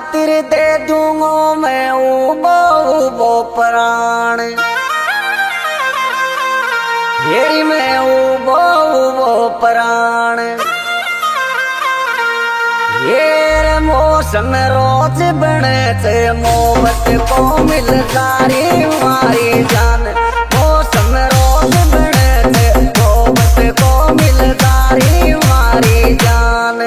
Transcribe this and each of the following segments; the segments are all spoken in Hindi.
खातिर दे दूंगा मैं वो प्राण। हेरी मैं वो प्राण। ये मौसम रोज बने थे मोहब्बत को मिल जारी मारी जान। मौसम रोज बने थे मोहब्बत को मिल जारी मारी जान।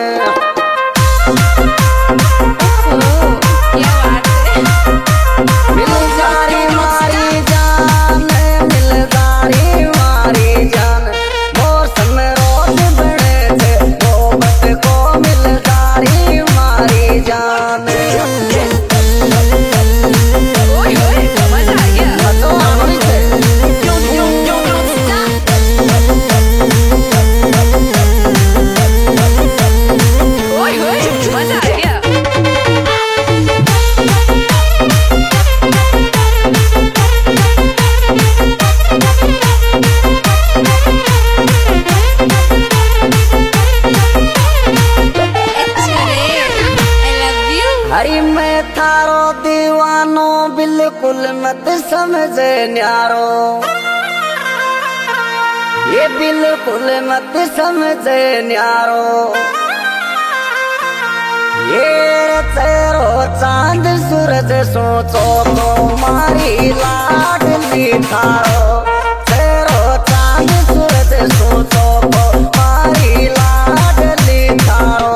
हरी मैं थारो दीवानो बिल्कुल मत समझे न्यारो। ये बिल्कुल मत समझे न्यारो। ये तेरो चांद सूरज सोचो तो मारी लाडली थारो। तेरो चांद सूरज सोचो तो मारी लाडली थारो।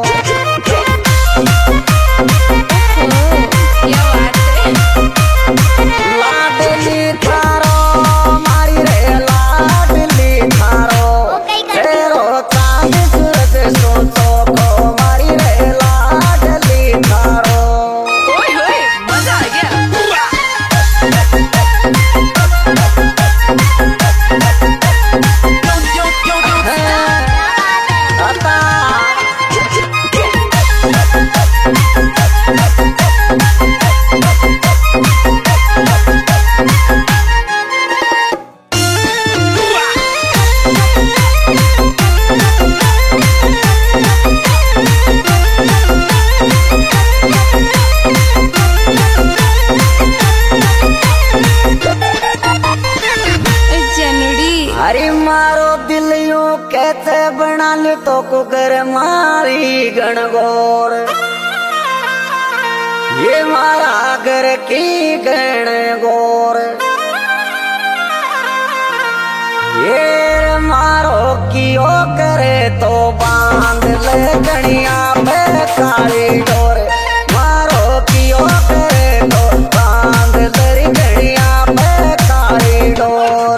हरी मारो दिल यूं कैसे बना ले तो कुकर मारी गणगौर। ये मारा घर की गणगौर। ये मारो कियो करे तो बांध ले गणिया पे काली डोर। मारो कियो करे तो बांध ले गणिया पे काली डोर।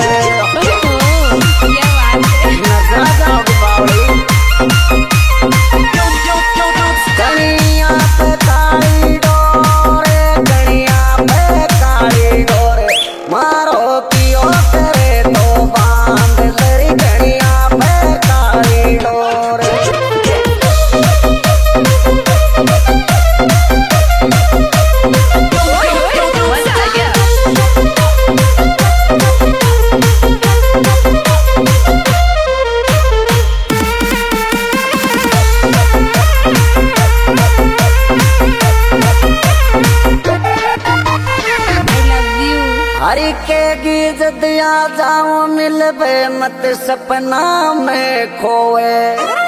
हरी के गीत दिया जाऊं मिलबे मत सपना में खोए।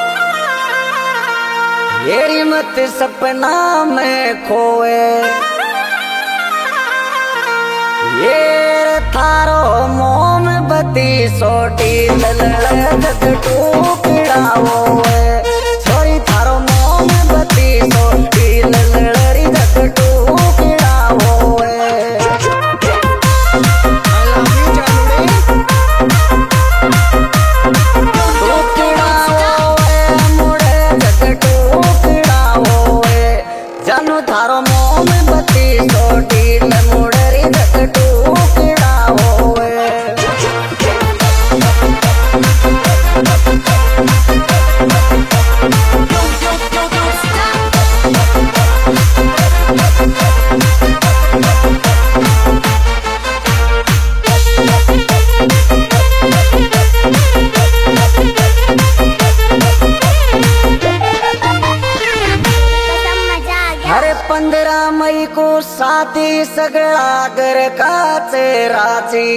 येरी मत सपना में खोए। ये थारो मोमबत्ती सोटी ललड़े जग टूकड़ा होए। छोरी थारो मोमबत्ती सोटी ललड़ी जग टूकड़ा होए। जानू थारो मोमबत्ती सोटी मुड़री जग टूकड़ा होए। सगळा घर काचे राजी,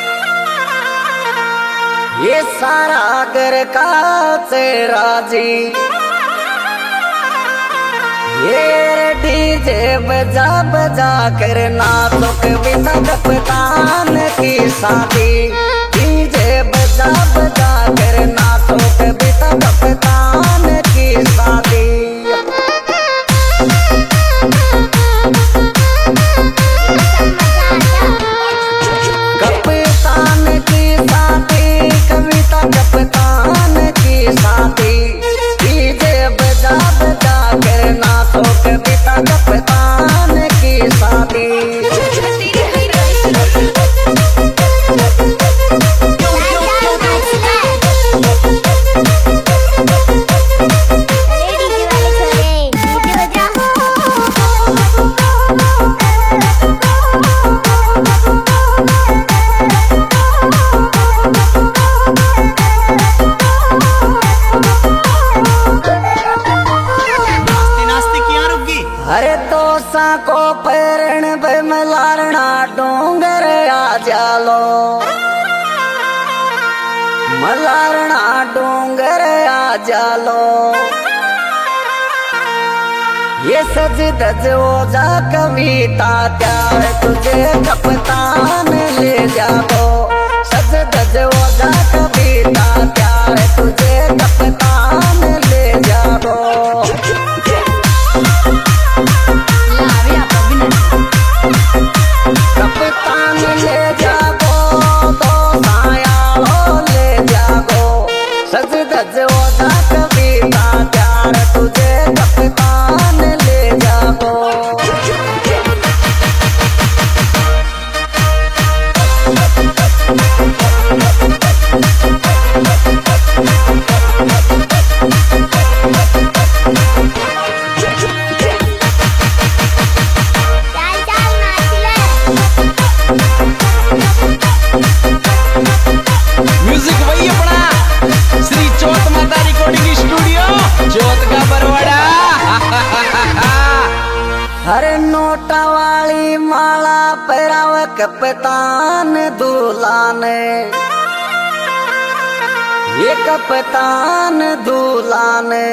ये सारा घर काचे राजी। ये डीजे बजा बजा कर नाचो कविता कप्तान की शादी, डीजे बजा बजा कर नाचो कविता कप्तान की शादी। कप्तान की शादी, कविता कप्तान की शादी, डीजे बजा बजा कर नाचो कविता कप्तान की शादी। अरे दोसा को पैरण भे मलारना डोंगर आ जालो, मलारना डोंगर आ जालो। ये सज धज ओझा कविता त्यार तुझे कप्तान ले जाबो, सज धज ओझा कविता त्यार तुझे कप्तान ले जाबो। कप्तान ले जागो तो सायालो ले जागो, सज धज ओझा कविता त्यार तुझे कप्तान ले जागो। म्यूजिक वही अपना श्री चौथ माता रिकॉर्डिंग स्टूडियो चौथ का बरवाड़ा। हर नोटा वाली माला पैराव कप्तान दूल्हा ने, ये कप्तान दूल्हा ने।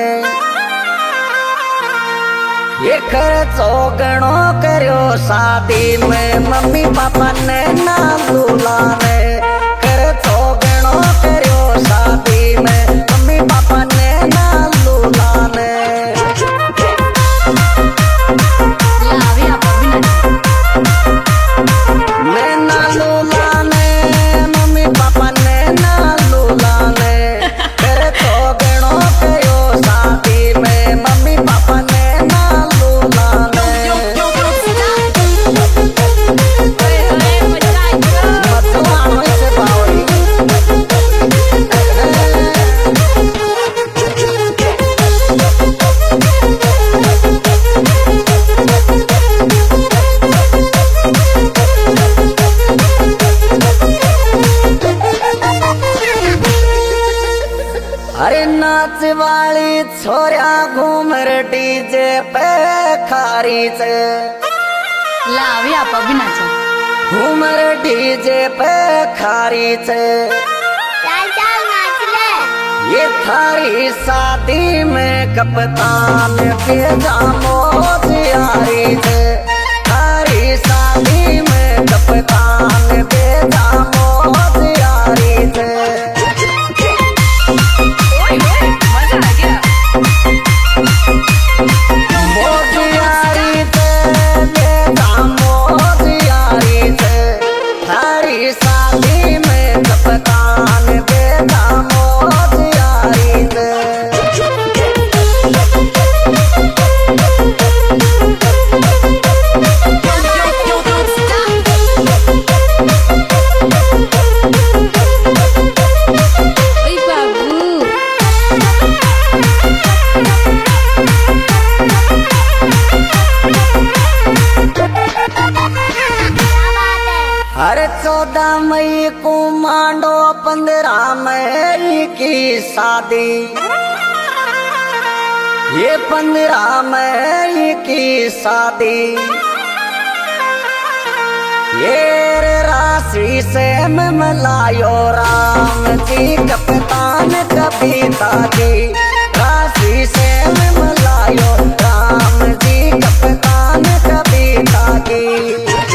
ये खर्चो गणो करो शादी में मम्मी पापा ने ना दूल्हा ने, खर्चो गणो करो शादी में मम्मी पापा ने ना दूल्हा ने। मैं ना दूल्हा ने, मम्मी पापा ने ना दूल्हा ने, खर्चो गणो करो शादी में मम्मी पापा ने ना दूल्हा ने। मतवानो से बावड़ी अरे नाच वाली छोरिया घूमर डीजे पे खारी से, लावी आप भी नाचो। घूमर डीजे पे खारी से। चल चल नाच ले। ये थारी शादी में कप्तान के जामो जियारी से, थारी शादी में कप्तान के जामो जियारी से। मोजियारी से के जामो जियारी से, थारी शादी में कप्तान के जामो जियारी से। अरे 14 मई को मांडो 15 मई की शादी, ये 15 मई की शादी। ये रे राशि से मिलायो राम जी कप्तान कविता जी, राशि से मिलायो राम जी कप्तान कविता जी।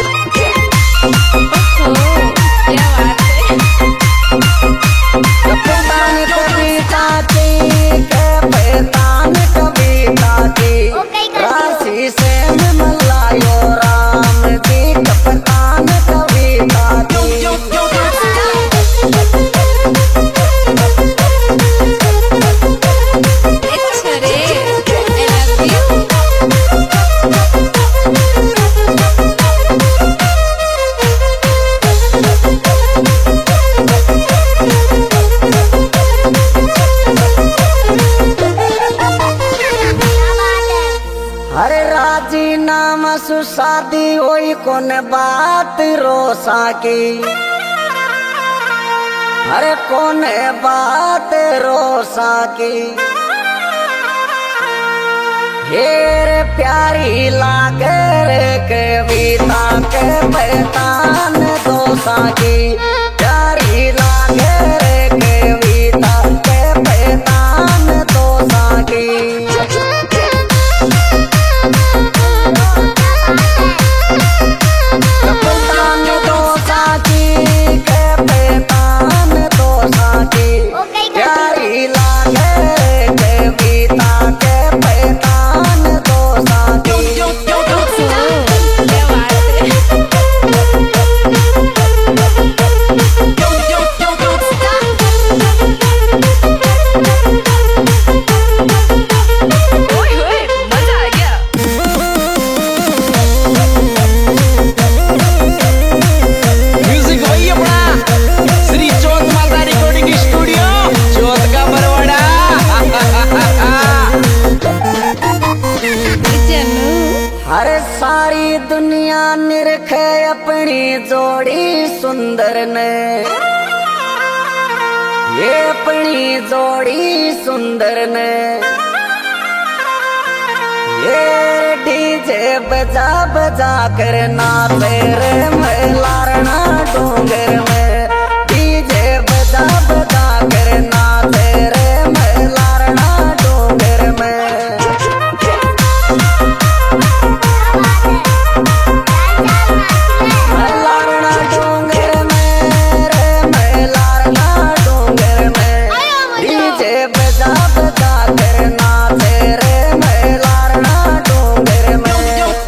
कप्तान कविता जी, कप्तान कविता जी, राशि से मिलायो राम जी कप्तान कविता जी। अरे राजी नाम सुशादी होई कौन बात रोसा की, अरे कौन बात रोसा की। हेर प्यारी लागे रे कविता के पहचान दोसा की, प्यारी लागे रे कविता के पहचान दोसा की। कप्तान दोसा की, कप्तान दोसा की, प्यारी लागे कविता के पहचान दोसा की। म्यूजिक वही अपना श्री चौथ माता रिकॉर्डिंग स्टूडियो चौथ का बरवाड़ा। हर सारी दुनिया निरखे अपनी जोड़ी सुंदर ने, ये अपनी जोड़ी सुंदर ने। ये डीजे बजा बजा कर नाचे रे लारना डोंगर में, डीजे बजा बजा कर नाचे रे लारना डोंगर में। लारना डोंगर में रे लारना डोंगर में, डीजे बजा बजा कर नाचे रे लारना डोंगर में।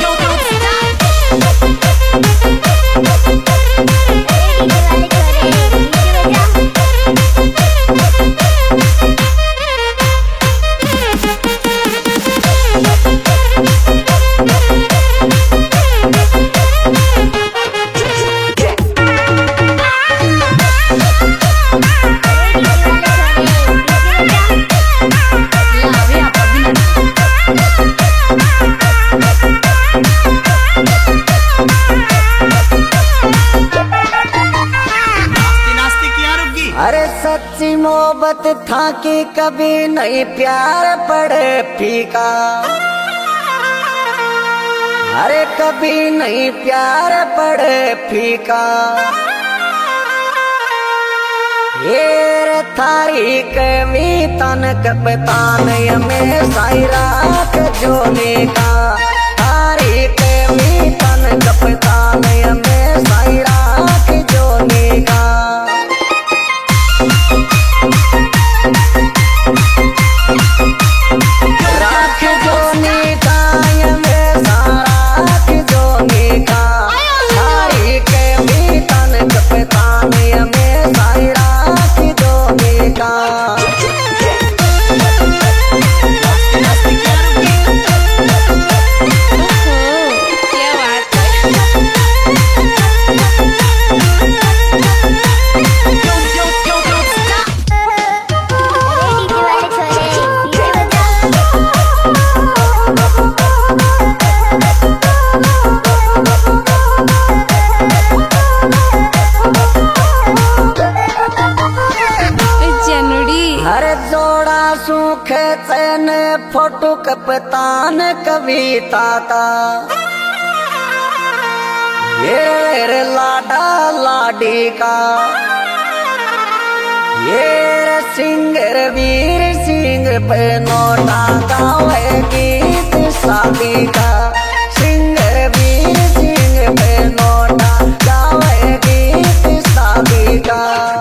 अरे सच्ची मोहब्बत था कि कभी नहीं प्यार पड़े फीका, अरे कभी नहीं प्यार पड़े फीका। ये थारी कविता न कप्तान में साइरात जोने का, थारी कविता न कप्तान में साइरात जोने का। राख जोने का में साराख जोने का, थारी कविता न कप्तान में साइरात जोने का। सुख चैन फोटो कप्तान कविता का, ये रे लाडा लाडी का ये रे सिंगर वीर सिंह पे नोटा गावे गीत शादी का सिंगर वीर सिंह पे नोटा गावे गीत शादी का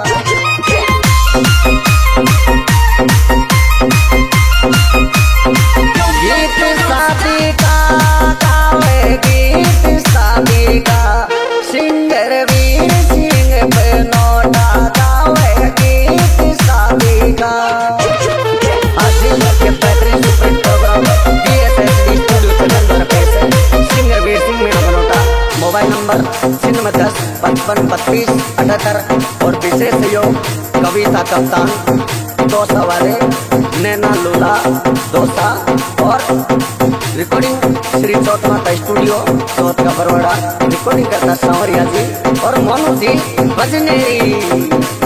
गीत शादी का गावे गीत शादी का सिंगर वीर सिंह पे नोटा गावे गीत शादी का आसिफ के पैतरे super program DSSD studio Chandan पैसे सिंगर वीर सिंह मेरा बनोटा मोबाइल नंबर 10 55 32 78 और विशेष सहयोग कविता कप्तान दोसा वाले नैना लूला दोसा और रिकॉर्डिंग श्री चौथ माता स्टूडियो चौथ का बरवाड़ा रिकॉर्डिंग करता सांवरिया जी और मोनू जी बजनेरी।